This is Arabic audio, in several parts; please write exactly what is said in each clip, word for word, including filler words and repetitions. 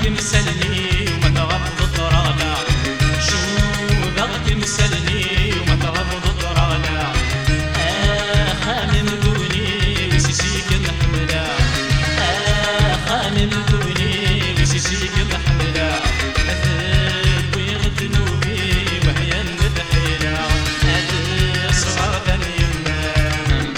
تمسلني وما تغفض الضرانا شو ذاك تمسلني وما تغفض الضرانا آه خامم دوني وسيسيك الحملة آه خامم دوني وسيسيك الحملة أثب ويغتنوبي وهي المدحيلة هذه صغار اليمام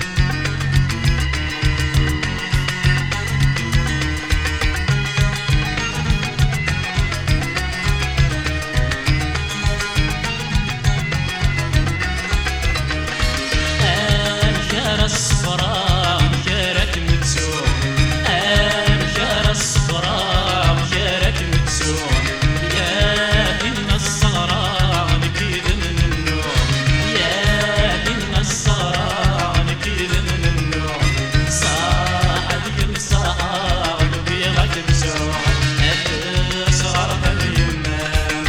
الصفراء مشارك متسوع مشار الصفراء مشارك متسوع يا إن الصغراء نكيد من النوع يا إن الصغراء نكيد من النوع صاحب كم صاحب وبيغك بسوع صغار اليمام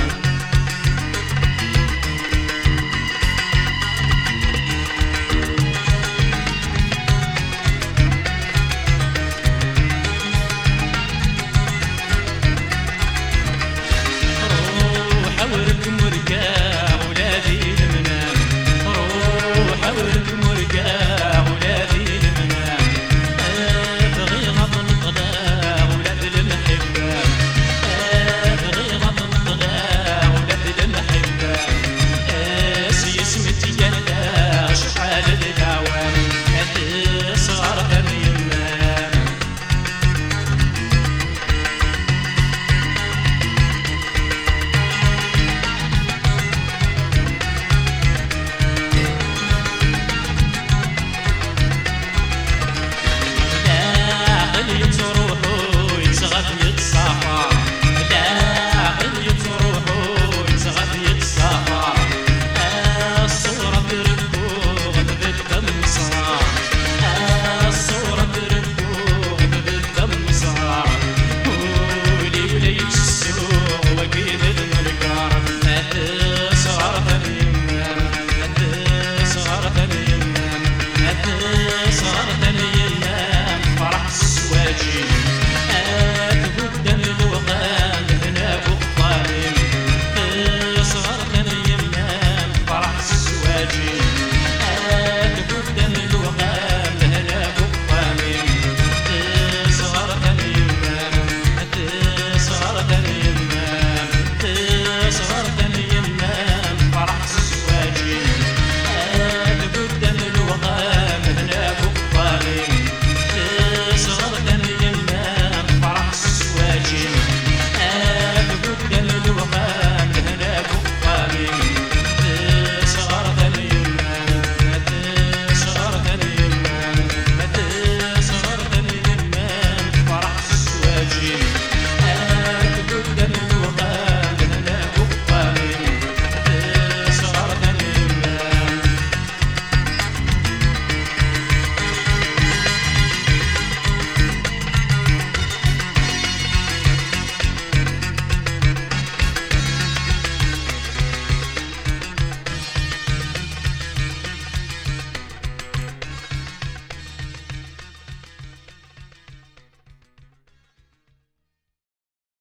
حوركم ورقا ولادي المنام روح حوركم ورقا ولادي المنام ابغي غضن طلا ولاد المحبة ابغي غضن طلا ولاد المحبة اسي اسمتي يلا شحال الدعوام هاد صغار اليمام يتروحو يتغف يتصافى لا عقل يتروحو يتغف يتصافى الصورة تركو غتبت دم صغار الصورة تركو غتبت دم صغار ولي ولا يتسو وكيد المركار هاد صغار اليمام هاد صغار اليمام هاد صغار اليمام فرح السواجي